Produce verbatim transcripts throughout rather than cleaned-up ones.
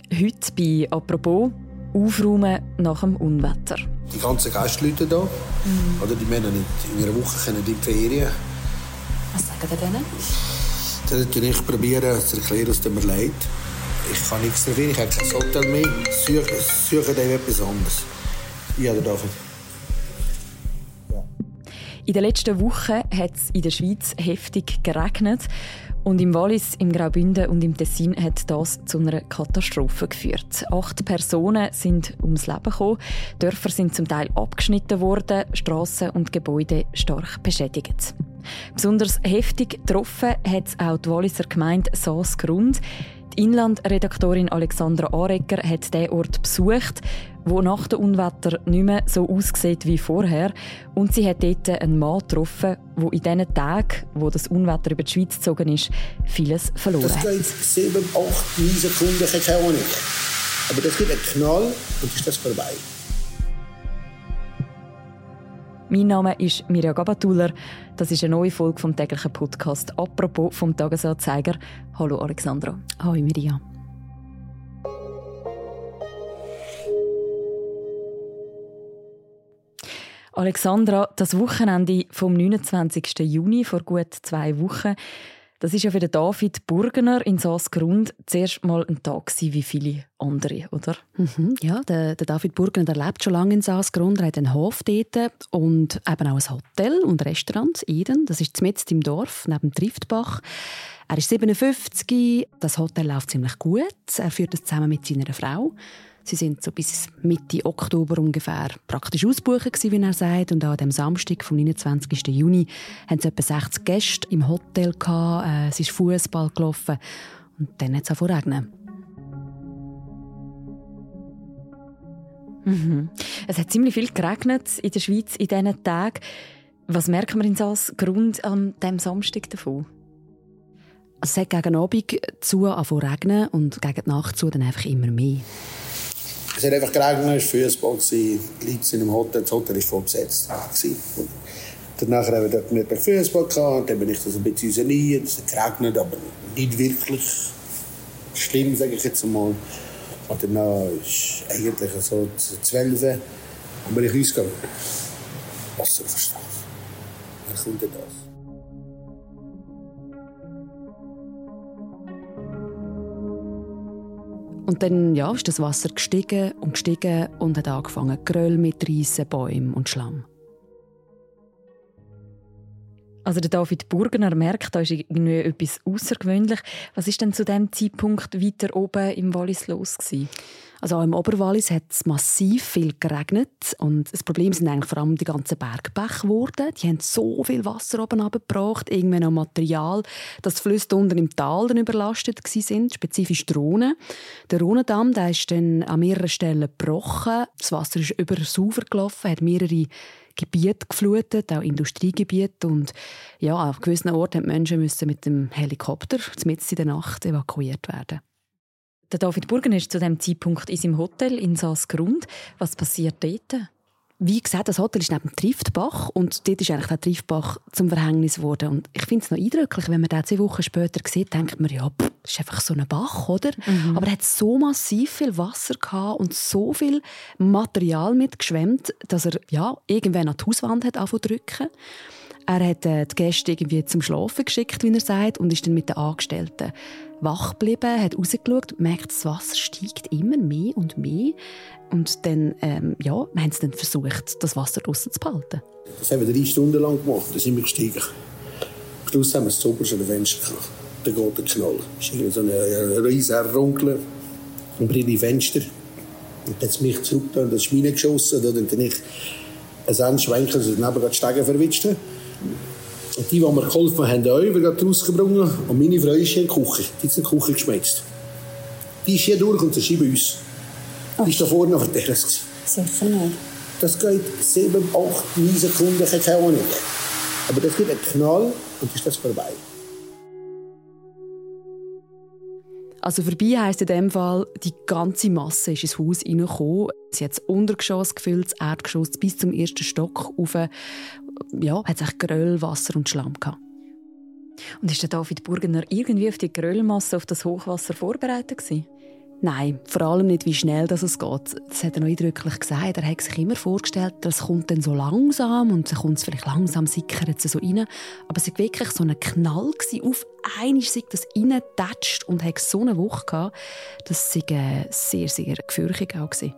Heute bei «Apropos» aufräumen nach dem Unwetter. Die ganzen Gastleute hier, mhm. oder die Männer nicht in einer Woche können in die Ferien. Was sagen Sie denen? Dann probiere ich probieren zu erklären, es tut mir leid. Ich kann nichts dafür, ich habe kein Hotel mehr. Suche, suche dem etwas anderes. Ja, der David. Ja. In den letzten Wochen hat es in der Schweiz heftig geregnet. Und im Wallis, im Graubünden und im Tessin hat das zu einer Katastrophe geführt. Acht Personen sind ums Leben gekommen. Dörfer sind zum Teil abgeschnitten worden, Strassen und Gebäude stark beschädigt. Besonders heftig getroffen hat es auch die Walliser Gemeinde Saas-Grund. Die Inlandredaktorin Alexandra Arecker hat diesen Ort besucht, wo nach dem Unwetter nicht mehr so aussieht wie vorher. Und sie hat dort einen Mann getroffen, der in diesen Tagen, wo das Unwetter über die Schweiz gezogen ist, vieles verloren hat. Das geht sieben, acht, neun Sekunden, ich keine Ahnung. Aber das gibt einen Knall und ist das vorbei. Mein Name ist Mirja Gabatuller. Das ist eine neue Folge vom täglichen Podcast «Apropos» vom Tagesanzeiger. Hallo Alexandra. Hallo Mirja. Alexandra, das Wochenende vom neunundzwanzigsten Juni, vor gut zwei Wochen, das ist ja für den David Burgener in Saas-Grund zuerst mal ein Tag wie viele andere, oder? Mhm, ja, der, der David Burgener der lebt schon lange in Saas-Grund. Er hat einen Hof dort und eben auch ein Hotel und Restaurant, Eden. Das ist mitten im Dorf, neben Triftbach. Er ist siebenundfünfzig, das Hotel läuft ziemlich gut. Er führt es zusammen mit seiner Frau. Sie sind so bis Mitte Oktober ungefähr praktisch ausgebucht gewesen, wie er sagt. Und auch an dem Samstag vom neunundzwanzigsten Juni hatten sie etwa sechzig Gäste im Hotel gehabt. Äh, es ist Fußball gelaufen und dann hat es angefangen zu regnen. Mhm. Es hat ziemlich viel geregnet in der Schweiz in diesen Tagen. Was merken wir in Saas-Grund an diesem Samstag davon? Es hat gegen Abend zu angefangen zu regnen und gegen die Nacht zu dann einfach immer mehr. Es hat einfach geregnet, es war Fußball, die Leute sind im Hotel, das Hotel war voll besetzt. Danach haben wir dort mit dem Fußball gehabt, dann bin ich das ein bisschen isoliert, es hat geregnet, aber nicht wirklich schlimm, sage ich jetzt einmal. Und danach ist eigentlich so zwölf Uhr und bin ich rausgegangen. Wasser verstanden. Wer kommt denn das? Und dann ja, ist das Wasser gestiegen und gestiegen und hat angefangen Geröll mitreißen, Bäume und Schlamm. Also der David Burgener merkt, da ist irgendwie etwas außergewöhnlich. Was ist denn zu diesem Zeitpunkt weiter oben im Wallis los gewesen? Also auch im Oberwallis hat es massiv viel geregnet und das Problem sind eigentlich vor allem die ganzen Bergbäche geworden. Die haben so viel Wasser oben runtergebracht, irgendwann auch Material, dass die Flüsse unten im Tal dann überlastet waren, spezifisch die Rhone. Der Rhonendamm, der ist dann an mehreren Stellen gebrochen. Das Wasser ist über das Ufer gelaufen, hat mehrere Gebiete geflutet, auch Industriegebiete. Und ja, an gewissen Orten mussten die Menschen müssen mit dem Helikopter mitten in der Nacht evakuiert werden. Der David Burgener ist zu diesem Zeitpunkt in seinem Hotel in Saas-Grund. Was passiert dort? Wie gesagt, das Hotel ist neben dem Triftbach und dort ist eigentlich der Triftbach zum Verhängnis geworden. Und ich finde es noch eindrücklich, wenn man den zwei Wochen später sieht, denkt man, ja, pff, das ist einfach so ein Bach, oder? Mhm. Aber er hat so massiv viel Wasser gehabt und so viel Material mitgeschwemmt, dass er ja, irgendwann an die Hauswand hat angefangen zu drücken. Er hat äh, die Gäste irgendwie zum Schlafen geschickt, wie er sagt, und ist dann mit den Angestellten wach geblieben, hat rausgeschaut, merkt, das Wasser steigt immer mehr und mehr. Und dann ähm, ja, haben sie dann versucht, das Wasser draussen zu behalten. Das haben wir drei Stunden lang gemacht, dann sind wir gestiegen. Am Schluss haben wir das oberste Fenster gehabt. Dann geht der Knall. Es ist so ein riesiger Runkel, ein brilliges Fenster. Und dann hat es mich zurück, dann das Schwein geschossen, und dann habe ich ein Endschwenker, also neben die Stege verwischt. Und die, die mir geholfen haben, haben wir gerade rausgebracht. Und meine Frau ist hier in der Küche. Die hat in der Küche geschmeckt. Die ist hier durch und sie ist bei uns. Die ist da vorne auf der Terrasse. Sicher nicht. Das geht sieben, acht, neun Sekunden, ich habe keine Ahnung. Aber das gibt einen Knall und ist das vorbei. Also vorbei heisst in dem Fall, die ganze Masse ist ins Haus hineingekommen. Sie hat das Untergeschoss gefüllt, das Erdgeschoss bis zum ersten Stock rauf. Ja, hat es Geröll, Wasser und Schlamm gehabt. Und ist der David Burgener irgendwie auf die Geröllmasse, auf das Hochwasser vorbereitet gewesen? Nein, vor allem nicht, wie schnell das es geht. Das hat er noch eindrücklich gesagt. Er hat sich immer vorgestellt, das kommt dann so langsam und dann kommt es vielleicht langsam, sickert es so rein. Aber es war wirklich so ein Knall gewesen. Auf einmal sei das reingetatscht und hat so eine Woche gehabt. Das war äh, sehr, sehr gefürchtig auch gewesen.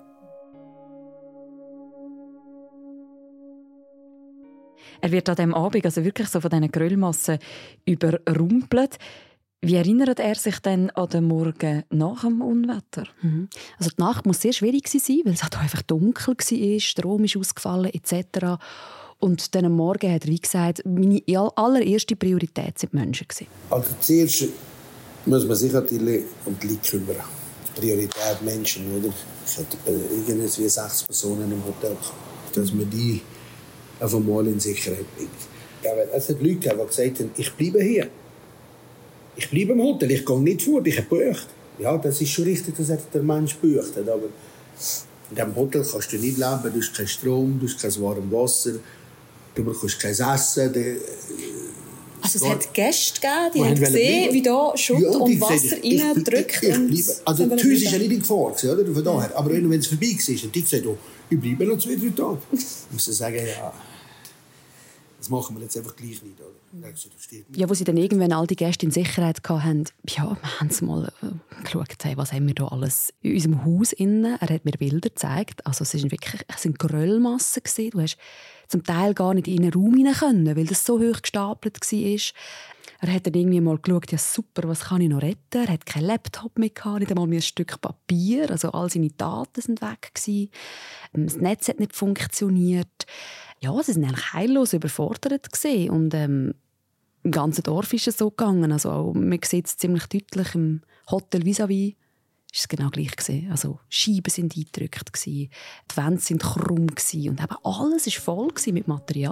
Er wird an diesem Abend also wirklich so von diesen Grillmassen überrumpelt. Wie erinnert er sich denn an den Morgen nach dem Unwetter? Mhm. Also die Nacht muss sehr schwierig sein, weil es halt einfach dunkel war, der Strom ist ausgefallen et cetera. Und dann am Morgen hat er wie gesagt, meine allererste Priorität waren die Menschen. Also zuerst muss man sich natürlich um die Leute kümmern. Priorität Menschen, oder? Ich hatte irgendwie sechs Personen im Hotel gehabt, dass man die auf einmal in Sicherheit bringt. Es hat Leute, die gesagt haben, ich bleibe hier. Ich bleibe im Hotel, ich gehe nicht fort, ich habe gebucht. Ja, das ist schon richtig, dass der Mensch gebucht hat. Aber in diesem Hotel kannst du nicht leben, du hast keinen Strom, du hast kein warmes Wasser, du bekommst kein Essen. Die, also es hat Gäste gegeben, die haben gesehen, wie da Schutt ja, und Wasser reindrückt. Also das Haus war ja nicht in Gefahr, oder? Von daher. Aber wenn es vorbei war, und die gesagt, oh, ich bleibe noch zwei, drei Tage. Ich muss sagen, ja, das machen wir jetzt einfach gleich nicht. Oder? Ja, wo sie dann irgendwann all die Gäste in Sicherheit hatten, ja, wir haben mal äh, geschaut, hey, was haben wir da alles in unserem Haus innen. Er hat mir Bilder gezeigt. Also es sind wirklich, es sind Gröllmassen gewesen. Du hast zum Teil gar nicht in einen Raum hinein können, weil das so hoch gestapelt war. Er hat dann irgendwie mal geschaut, ja super, was kann ich noch retten? Er hat keinen Laptop mehr gehabt, nicht einmal mehr ein Stück Papier. Also all seine Daten sind weg gewesen. Das Netz hat nicht funktioniert. Ja, sie sind eigentlich heillos überfordert gewesen. Und ähm, im ganzen Dorf ist es so gegangen. Also auch, man sieht es ziemlich deutlich im Hotel vis-à-vis. Ist es genau gleich gewesen. Also Scheiben sind eingedrückt gewesen, die Wände sind krumm gewesen und eben alles ist voll gewesen mit Material.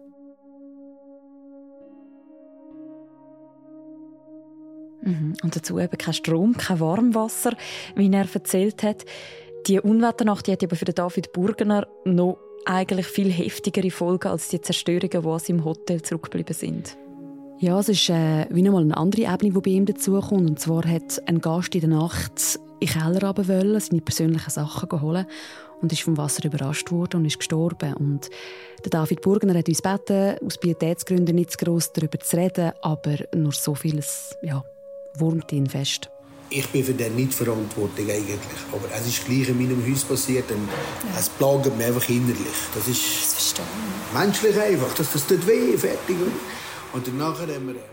Mhm. Und dazu eben kein Strom, kein Warmwasser, wie er erzählt hat. Die Unwetternacht die hat aber für David Burgener noch eigentlich viel heftigere Folgen als die Zerstörungen, die aus im Hotel zurückgeblieben sind. Ja, es ist äh, wie nochmal eine andere Ebene, die bei ihm dazukommt. Und zwar hat ein Gast in der Nacht in den Keller runter wollen, seine persönlichen Sachen holen und ist vom Wasser überrascht worden und ist gestorben. Und der David Burgener hat uns gebeten, aus Pietätsgründen nicht zu gross darüber zu reden, aber nur so vieles ja, wurmt ihn fest. Ich bin für den nicht verantwortlich eigentlich, aber es ist gleich in meinem Haus passiert und ja. Es plagt mich einfach innerlich. Das ist das menschlich einfach, dass das tut weh, fertig. Und danach haben wir...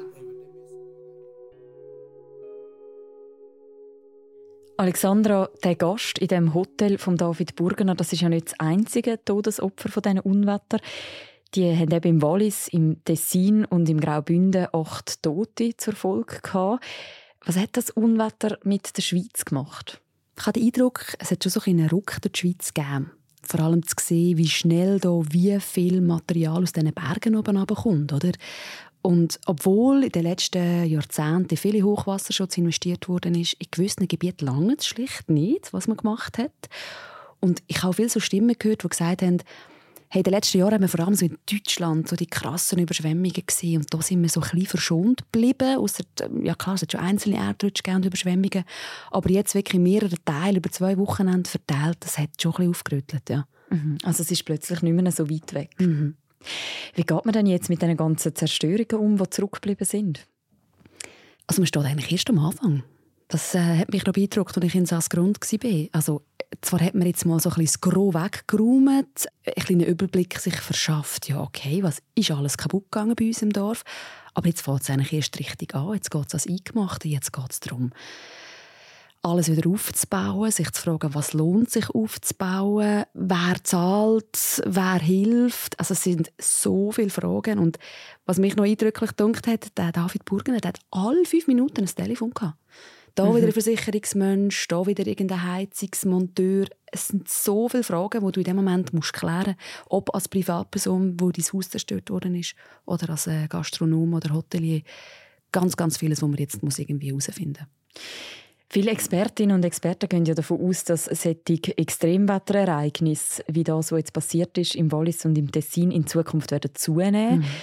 Alexandra, der Gast in dem Hotel von David Burgener, das ist ja nicht das einzige Todesopfer von diesen Unwetter. Die haben eben im Wallis, im Tessin und im Graubünden acht Tote zur Folge gehabt. Was hat das Unwetter mit der Schweiz gemacht? Ich habe den Eindruck, es hat schon so einen Ruck durch die Schweiz gegeben. Vor allem zu sehen, wie schnell da wie viel Material aus diesen Bergen oben runterkommt, oder? Und obwohl in den letzten Jahrzehnten viele Hochwasserschutz investiert worden ist, in gewissen Gebieten lange es schlicht nicht, was man gemacht hat. Und ich habe viele so Stimmen gehört, die gesagt haben, hey, in den letzten Jahren haben wir vor allem so in Deutschland so die krassen Überschwemmungen gesehen und da sind wir so ein bisschen verschont geblieben. Ausser, ja klar, es hat schon einzelne Erdrutsche und Überschwemmungen, aber jetzt wirklich mehrere Teile über zwei Wochenende verteilt, das hat schon ein bisschen aufgerüttelt, ja. Mhm. Also es ist plötzlich nicht mehr so weit weg. Mhm. Wie geht man denn jetzt mit den ganzen Zerstörungen um, die zurückgeblieben sind? Also man steht eigentlich erst am Anfang. Das äh, hat mich noch beeindruckt, als ich in Saasgrund war. Also, zwar hat man jetzt mal so ein bisschen das Gros weggeräumt, einen kleinen Überblick sich verschafft. Ja, okay, was ist alles kaputt gegangen bei uns im Dorf? Aber jetzt fängt es eigentlich erst richtig an. Jetzt geht es ans Eingemachte. Jetzt geht es darum, alles wieder aufzubauen, sich zu fragen, was lohnt sich aufzubauen, wer zahlt, wer hilft. Also es sind so viele Fragen. Und was mich noch eindrücklich gedunkt hat, der David Burgener, der hat alle fünf Minuten ein Telefon gehabt. Da mhm. wieder ein Versicherungsmensch, da wieder irgendein Heizungsmonteur. Es sind so viele Fragen, die du in dem Moment musst klären musst, ob als Privatperson, wo dein Haus zerstört worden ist, oder als Gastronom oder Hotelier. Ganz, ganz vieles, was man jetzt muss irgendwie herausfinden muss. Viele Expertinnen und Experten gehen ja davon aus, dass solche Extremwetterereignisse, wie das, was jetzt passiert ist im Wallis und im Tessin, in Zukunft werden zunehmen. Mhm.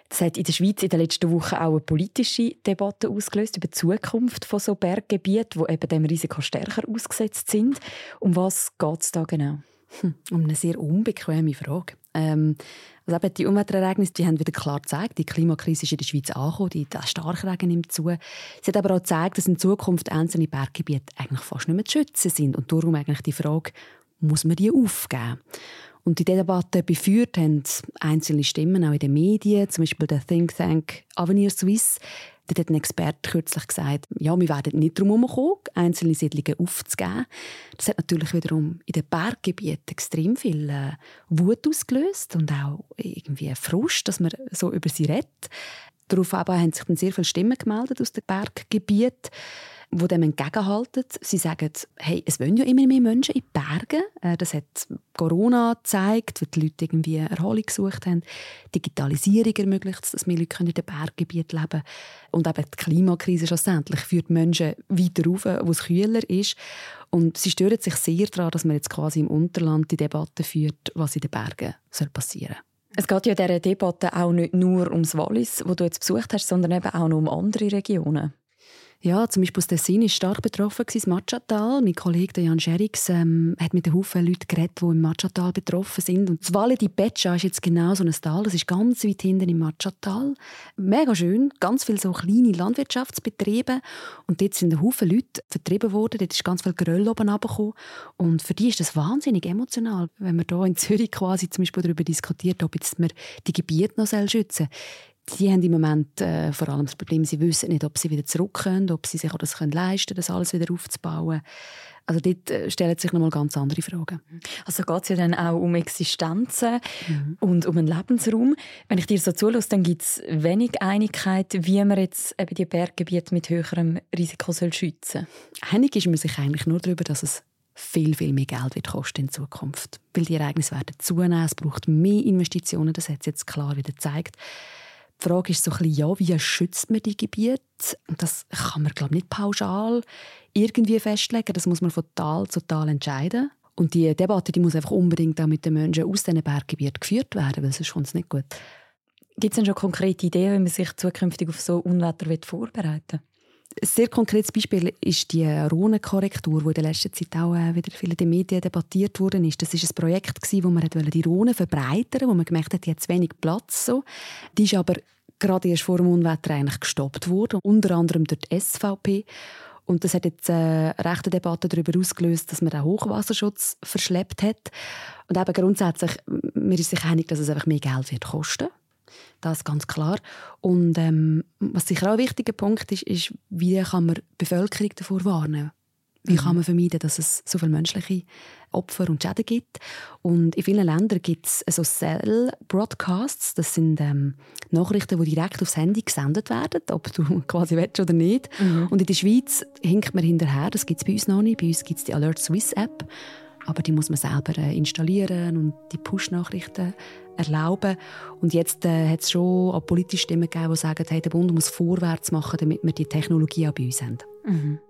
Das hat in der Schweiz in den letzten Wochen auch eine politische Debatte ausgelöst über die Zukunft von so Berggebieten, die eben dem Risiko stärker ausgesetzt sind. Um was geht es da genau? Hm, um eine sehr unbequeme Frage. Ähm, also eben die Umweltereignisse, die haben wieder klar gezeigt, die Klimakrise ist in der Schweiz angekommen, die, der Starkregen nimmt zu. Sie hat aber auch gezeigt, dass in Zukunft einzelne Berggebiete eigentlich fast nicht mehr zu schützen sind. Und darum eigentlich die Frage, muss man die aufgeben? Und die Debatte befeuert haben einzelne Stimmen, auch in den Medien, zum Beispiel der Think Tank Avenir Suisse. Dort hat ein Experte kürzlich gesagt, ja, wir werden nicht darum herumkommen, einzelne Siedlungen aufzugeben. Das hat natürlich wiederum in den Berggebieten extrem viel äh, Wut ausgelöst und auch irgendwie Frust, dass man so über sie redet. Darauf aber haben sich dann sehr viele Stimmen gemeldet aus den Berggebieten, die dem entgegenhalten. Sie sagen, hey, es wollen ja immer mehr Menschen in die Berge. Das hat Corona gezeigt, weil die Leute irgendwie Erholung gesucht haben. Digitalisierung ermöglicht es, dass mehr Leute in den Berggebieten leben können. Und eben die Klimakrise schlussendlich führt die Menschen weiter rauf, wo es kühler ist. Und sie stören sich sehr daran, dass man jetzt quasi im Unterland die Debatte führt, was in den Bergen passieren soll. Es geht ja in dieser Debatte auch nicht nur ums Wallis, das du jetzt besucht hast, sondern eben auch noch um andere Regionen. Ja, zum Beispiel das Tessin war stark betroffen, das Matschatal. Mein Kollege Jan Scherix ähm, hat mit einem Haufen Leuten geredet, die im Matschatal betroffen sind. Und das Valle di Peccia ist jetzt genau so ein Tal. Das ist ganz weit hinten im Matschatal. Mega schön, ganz viele so kleine Landwirtschaftsbetriebe. Und dort sind ein Haufen Leute vertrieben worden. Dort ist ganz viel Geröll oben runtergekommen. Und für die ist das wahnsinnig emotional, wenn man hier in Zürich quasi zum Beispiel darüber diskutiert, ob jetzt man die Gebiete noch schützen soll. Die haben im Moment äh, vor allem das Problem, sie wissen nicht, ob sie wieder zurück können, ob sie sich das können leisten können, das alles wieder aufzubauen. Also dort äh, stellen sich nochmal ganz andere Fragen. Also geht es ja dann auch um Existenzen mhm. und um einen Lebensraum. Wenn ich dir so zuhöre, dann gibt es wenig Einigkeit, wie man jetzt eben die Berggebiete mit höherem Risiko soll schützen soll. Einig ist man sich eigentlich nur darüber, dass es viel, viel mehr Geld wird kosten in Zukunft. Weil die Ereignisse werden zunehmen, es braucht mehr Investitionen, das hat es jetzt klar wieder gezeigt. Die Frage ist so ein bisschen, ja, wie schützt man die Gebiete? Und das kann man, glaube ich, nicht pauschal irgendwie festlegen. Das muss man von Tal zu Tal entscheiden. Und die Debatte die muss einfach unbedingt auch mit den Menschen aus diesen Berggebieten geführt werden, weil sonst kommt es nicht gut. Gibt es denn schon konkrete Ideen, wie man sich zukünftig auf so Unwetter vorbereiten will? Ein sehr konkretes Beispiel ist die Rhonenkorrektur, die in der letzten Zeit auch wieder viel in den Medien debattiert wurde. Das war ein Projekt, wo man die Rhone verbreitern wollte, wo man gemerkt hat, die hat zu wenig Platz. So. Die ist aber gerade erst vor dem Unwetter eigentlich gestoppt worden, unter anderem durch die S V P. Und das hat jetzt eine rechte Debatte darüber ausgelöst, dass man den Hochwasserschutz verschleppt hat. Und eben grundsätzlich, man ist sich einig, dass es einfach mehr Geld wird kosten. Das ist ganz klar. Und ähm, was sicher auch ein wichtiger Punkt ist, ist, wie kann man die Bevölkerung davor warnen? Wie mhm. kann man vermeiden, dass es so viele menschliche Opfer und Schäden gibt? Und in vielen Ländern gibt es so Cell-Broadcasts. Das sind ähm, Nachrichten, die direkt aufs Handy gesendet werden, ob du quasi willst oder nicht. Mhm. Und in der Schweiz hinkt man hinterher. Das gibt es bei uns noch nicht. Bei uns gibt es die Alert Swiss App. Aber die muss man selber äh, installieren und die Push-Nachrichten erlauben. Und jetzt äh, hat es schon auch politische Stimmen gegeben, die sagen, hey, der Bund muss vorwärts machen, damit wir die Technologie auch bei uns haben. Mhm.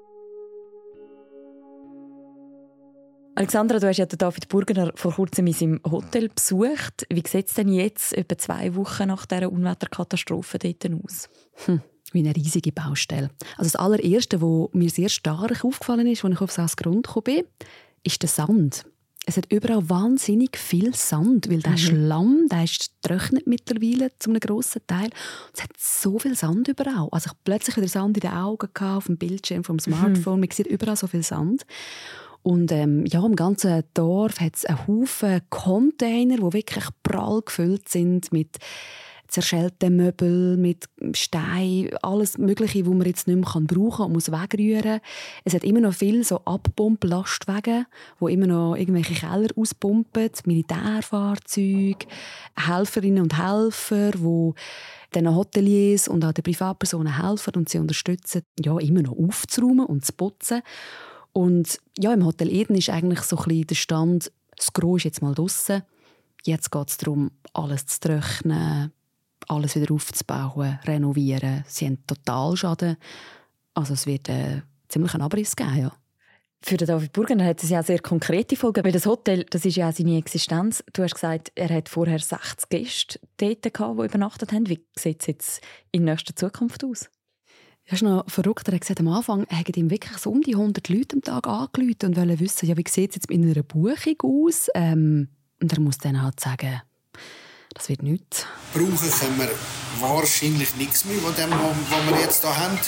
Alexandra, du hast ja den David Burgener vor kurzem in seinem Hotel besucht. Wie sieht es denn jetzt, etwa zwei Wochen nach dieser Unwetterkatastrophe dort aus? Hm. Wie eine riesige Baustelle. Also das allererste, was mir sehr stark aufgefallen ist, als ich auf das Grund gekommen bin, ist der Sand. Es hat überall wahnsinnig viel Sand, weil der mhm. Schlamm, der ist getrocknet mittlerweile zu einem grossen Teil. Und es hat so viel Sand überall. Also ich plötzlich wieder Sand in den Augen gehabt, auf dem Bildschirm vom Smartphone. Mhm. Man sieht überall so viel Sand. Und ähm, ja, im ganzen Dorf hat es einen Haufen Container, die wirklich prall gefüllt sind mit zerschellten Möbel, mit Steinen, alles Mögliche, was man jetzt nicht mehr brauchen kann und muss wegrühren. Es hat immer noch viele so Abpumplastwagen, die immer noch irgendwelche Keller auspumpen, Militärfahrzeuge, Helferinnen und Helfer, die den Hoteliers und auch den Privatpersonen helfen und sie unterstützen, ja, immer noch aufzuräumen und zu putzen. Und ja, im Hotel Eden ist eigentlich so ein bisschen der Stand, das Gros ist jetzt mal draussen. Jetzt geht es darum, alles zu trocknen, alles wieder aufzubauen, renovieren. Sie haben Totalschaden. Also es wird äh, ziemlich einen Abriss geben, ja. Für den David Burgener hat es ja auch sehr konkrete Folgen, weil das Hotel, das ist ja auch seine Existenz. Du hast gesagt, er hat vorher sechzig Gäste dort gehabt, die übernachtet haben. Wie sieht es jetzt in nächster Zukunft aus? Das ist noch verrückt. Er hat gesagt, am Anfang haben ihm wirklich so um die hundert Leute am Tag angerufen und wollen wissen, ja, wie sieht es jetzt in einer Buchung aus? Ähm, und er muss dann halt sagen, das wird nichts. Brauchen können wir wahrscheinlich nichts mehr von dem, was wir jetzt hier haben.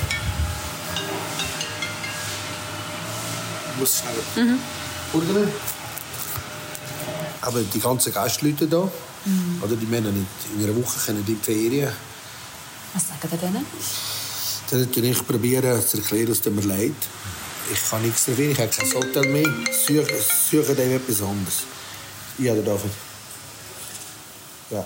Ich muss schnell mhm. Burgener. Aber die ganzen Gastleute hier, mhm. oder die Männer nicht in einer Woche können in die Ferien. Was sagen Sie denen? Dann ich probiere zu erklären, es tut mir leid. Ich kann nichts dafür, ich habe kein Hotel mehr. Suche, suche dem etwas anderes. Ja, der David. Ja.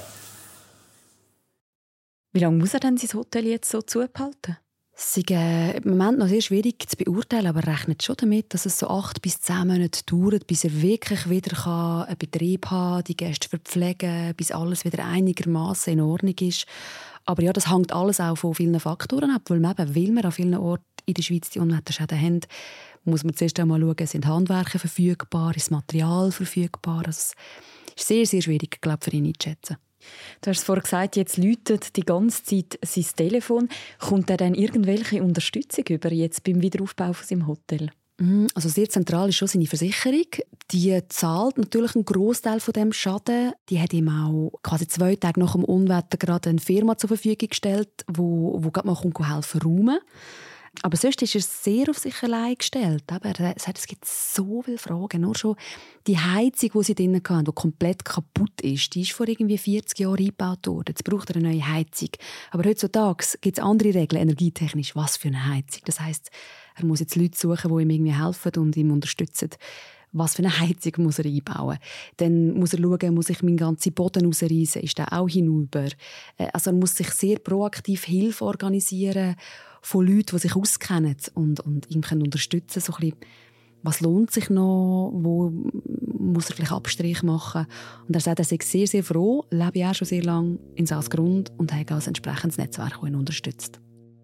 Wie lange muss er denn sein Hotel jetzt so zubehalten? Es ist äh, im Moment noch sehr schwierig zu beurteilen, aber er rechnet schon damit, dass es so acht bis zehn Monate dauert, bis er wirklich wieder einen Betrieb haben kann, die Gäste verpflegen, bis alles wieder einigermaßen in Ordnung ist. Aber ja, das hängt alles auch von vielen Faktoren ab, weil, man eben, weil wir an vielen Orten in der Schweiz die Unwetterschäden haben, muss man zuerst einmal schauen, sind Handwerker verfügbar, ist Material verfügbar. Also es ist sehr, sehr schwierig, glaube ich, für ihn einzuschätzen. Du hast es vorhin gesagt, jetzt läutet die ganze Zeit sein Telefon. Kommt er dann irgendwelche Unterstützung über jetzt beim Wiederaufbau von seinem Hotel? Also sehr zentral ist schon seine Versicherung. Die zahlt natürlich einen Großteil von dem Schaden. Die hat ihm auch quasi zwei Tage nach dem Unwetter gerade eine Firma zur Verfügung gestellt, wo, wo gerade mal helfen räumen. Aber sonst ist er sehr auf sich allein gestellt. Aber er sagt, es gibt so viele Fragen. Nur schon die Heizung, die sie drinnen hatten, die komplett kaputt ist, die ist vor irgendwie vierzig Jahren eingebaut worden. Jetzt braucht er eine neue Heizung. Aber heutzutage gibt es andere Regeln, energietechnisch. Was für eine Heizung? Das heisst, er muss jetzt Leute suchen, die ihm irgendwie helfen und ihm unterstützen. Was für eine Heizung muss er einbauen? Dann muss er schauen, muss ich meinen ganzen Boden rausreißen? Ist der auch hinüber? Also er muss sich sehr proaktiv Hilfe organisieren von Leuten, die sich auskennen und, und ihm können unterstützen können. So ein bisschen, was lohnt sich noch? Wo muss er vielleicht Abstrich machen? Und er sagt, er sei sehr, sehr froh, lebe auch schon sehr lange in Saasgrund und hat auch ein entsprechendes Netzwerk, das ihn unterstützt.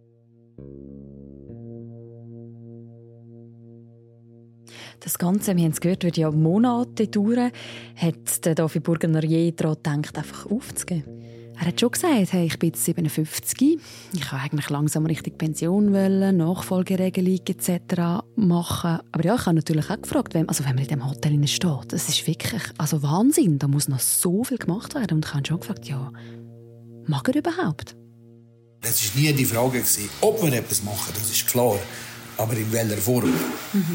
Das Ganze, wir haben es gehört, wird ja Monate dauern. Hat der David Burgener je daran gedacht, einfach aufzugeben? Er hat schon gesagt, hey, ich bin jetzt siebenundfünfzig, ich kann eigentlich langsam Richtung Pension wollen, Nachfolgeregelung et cetera machen. Aber ja, ich habe natürlich auch gefragt, wenn, also wenn man in diesem Hotel steht, das ist wirklich also Wahnsinn, da muss noch so viel gemacht werden. Und ich habe schon gefragt, ja, mag er überhaupt? Es war nie die Frage, ob wir etwas machen, das ist klar. Aber in welcher Form? Mhm.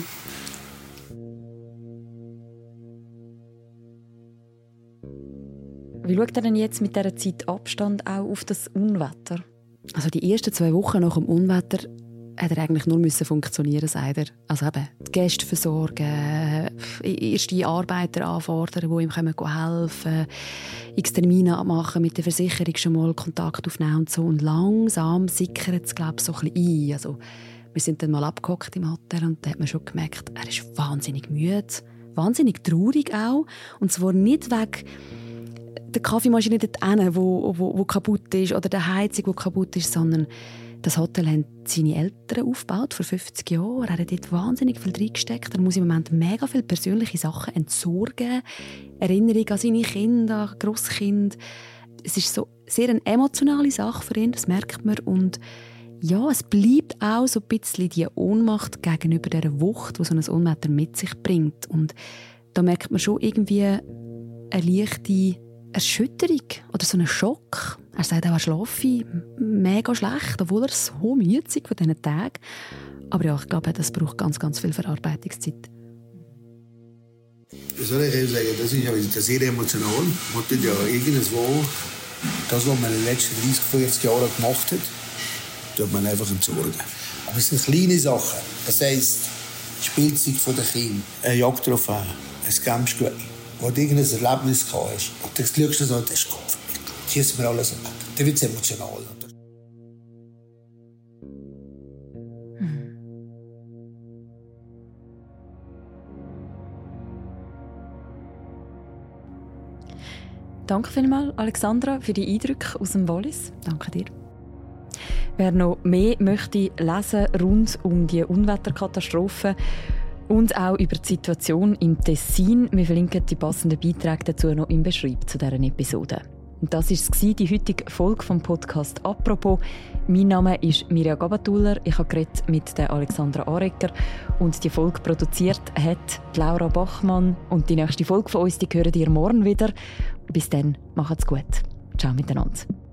Wie schaut er denn jetzt mit dieser Zeit Abstand auch auf das Unwetter? Also die ersten zwei Wochen nach dem Unwetter hat er eigentlich nur müssen funktionieren, sagt er. Also eben die Gäste versorgen, erste Arbeiter anfordern, die ihm helfen können, x Termine abmachen, mit der Versicherung schon mal Kontakt aufnehmen und so. Und langsam sickert es, glaube ich, so ein bisschen ein. Also wir sind dann mal abgehockt im Hotel und da hat man schon gemerkt, er ist wahnsinnig müde, wahnsinnig traurig auch. Und zwar nicht wegen der Kaffeemaschine dort hinten, wo, wo, wo kaputt ist, oder der Heizung, die kaputt ist, sondern das Hotel haben seine Eltern aufgebaut vor fünfzig Jahren. Er hat dort wahnsinnig viel reingesteckt. Er muss im Moment mega viele persönliche Sachen entsorgen. Erinnerung an seine Kinder, an Grosskinder. Es ist so sehr eine emotionale Sache für ihn, das merkt man. Und ja, es bleibt auch so ein bisschen die Ohnmacht gegenüber dieser Wucht, die so ein Unwetter mit sich bringt. Und da merkt man schon irgendwie eine leichte Erschütterung oder so einen Schock. Er sagt auch, er schlafe mega schlecht, obwohl er so müde ist von diesen Tagen. Aber ja, ich glaube, das braucht ganz, ganz viel Verarbeitungszeit. Was soll ich sagen? Das ist ja sehr emotional. Man tut ja irgendwo das, was man in den letzten dreißig, fünfzig Jahren gemacht hat, tut man einfach entsorgen. Aber es sind kleine Sachen. Das heisst, Spielzeug der Kinder, ein Jagdtrophäe, ein Gamsgeweih, wo du irgendein Erlebnis gehabt hast. Und dann schaust du so, das ist Kopf. Schießt mir alles weg. Dann wird es emotional. Hm. Danke vielmals, Alexandra, für die Eindrücke aus dem Wallis. Danke dir. Wer noch mehr möchte lesen rund um die Unwetterkatastrophe Und auch über die Situation im Tessin. Wir verlinken die passenden Beiträge dazu noch im Beschreibung zu dieser Episode. Und das war es, die heutige Folge vom Podcast «Apropos». Mein Name ist Mirja Gabatuller. Ich habe mit der Alexandra Arecker und die Folge produziert hat Laura Bachmann. Und die nächste Folge von uns, die hören ihr morgen wieder. Bis dann, macht's gut. Ciao miteinander.